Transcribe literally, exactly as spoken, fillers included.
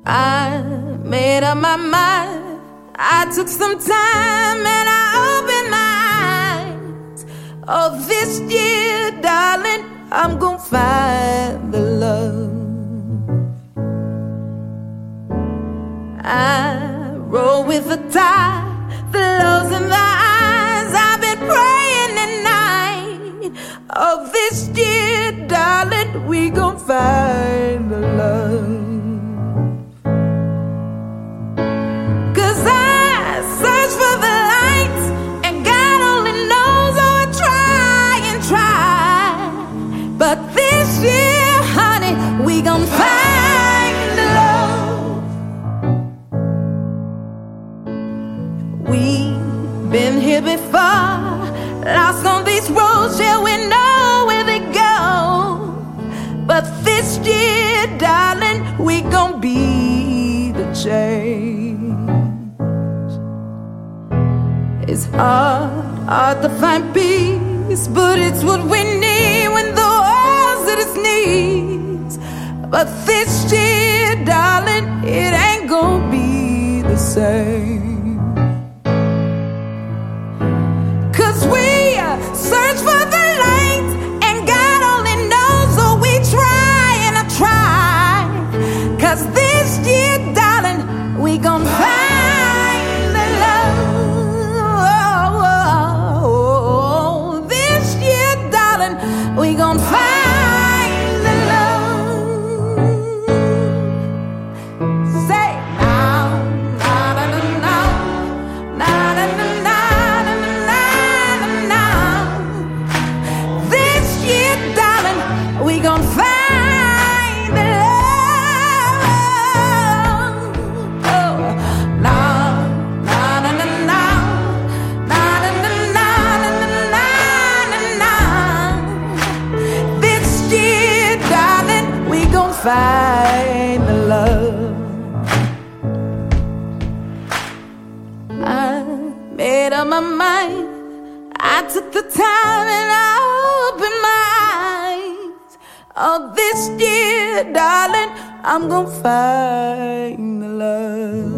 I made up my mind. I took some time and I opened my eyes. Oh, this year, darling, I'm gonna find the love. I roll with the tide, the lows and the highs. I've been praying at night. Oh, this year, darling, we gon' find the love. But this year, honey, we gon' find love. We've been here before, lost on these roads, yeah, we know where they go. But this year, darling, we gon' be the change. It's hard, hard to find peace, but it's what we need when the at his knees. But this year, darling, it ain't gonna be the same. Cause we search for the light, and God only knows what we try and I try. Cause this year, darling, we gon' find the love. This year, darling, we gon' find. Find the love. I made up my mind. I took the time and I opened my eyes. Oh, this year, darling, I'm gonna find the love.